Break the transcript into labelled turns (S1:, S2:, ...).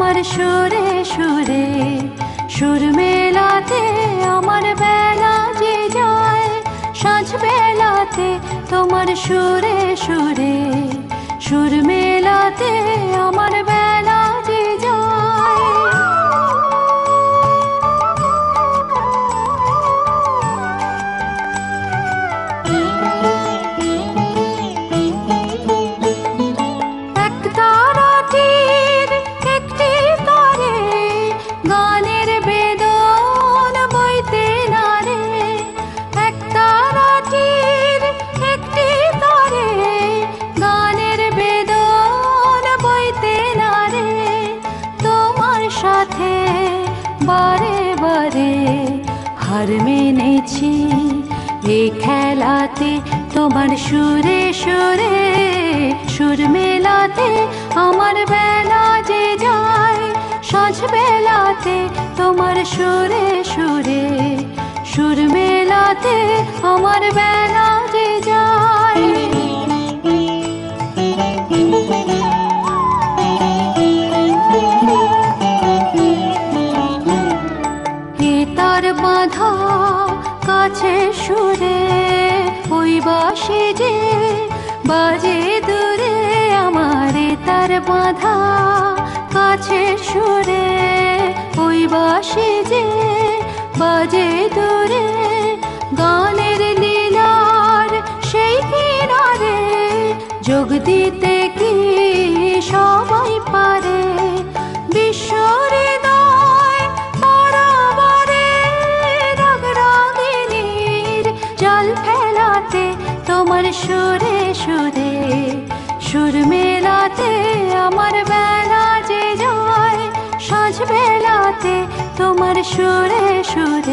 S1: তোমার সুরে সুরে সুর মেলাতে আমার বেলা যে যায়, সাঁঝ বেলাতে তোমার সুরে সুরে সুর মেলাতে আমার বেলা যে যায়। এক তারাটির একটি তারে গানের বেদন বইতে নারে, এক তারাটির একটি তারে গানের বেদন বইতে নারে। তোমার সাথে বারে বারে হার মেনেছি এই খেলাতে, তোমার সুরে সুরে সুর মেলাতে আমার বেলা যে যায়, সাঁঝ বেলাতে তোমার সুরে সুরে সুর মেলাতে আমার বেলা যে যায়। এ তার বাঁধা কাছে সুরে ওই বাঁশি যে বাজে দূরে আমার, তার বাঁধা কাছে সুরে ওই বাঁশি যে বাজে দূরে। গানের লীলার সেই কিনারে যোগ দিতে কি সবাই পারে, বিশ্ব হৃদয় বরাবরে রাগ রাগিনীর জাল ফেলাতে তোমার সুরে সুরে সুর মেলাতে আমার বেলা যে যায়, সাঁঝ বেলাতে তোমার সুরে সুরে